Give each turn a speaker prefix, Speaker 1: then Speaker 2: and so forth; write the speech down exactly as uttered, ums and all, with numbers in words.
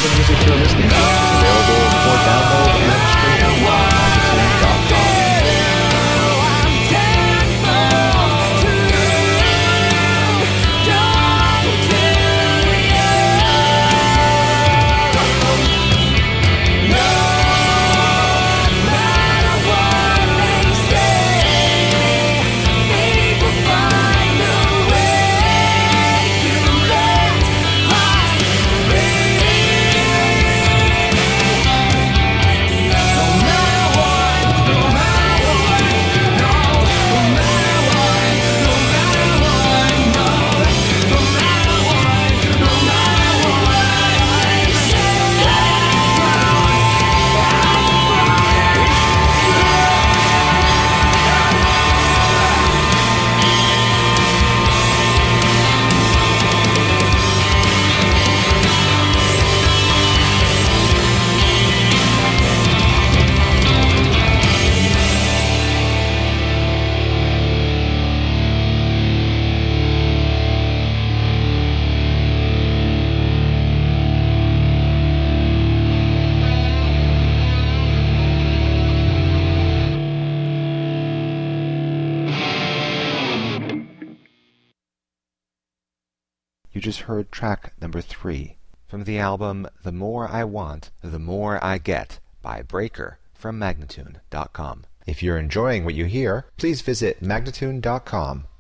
Speaker 1: the music you're listening to is available for download and streaming on Magnatune dot com. You just heard track number three from the album The More I Want, The More I Get by Breaker from Magnatune dot com. If you're enjoying what you hear, please visit Magnatune dot com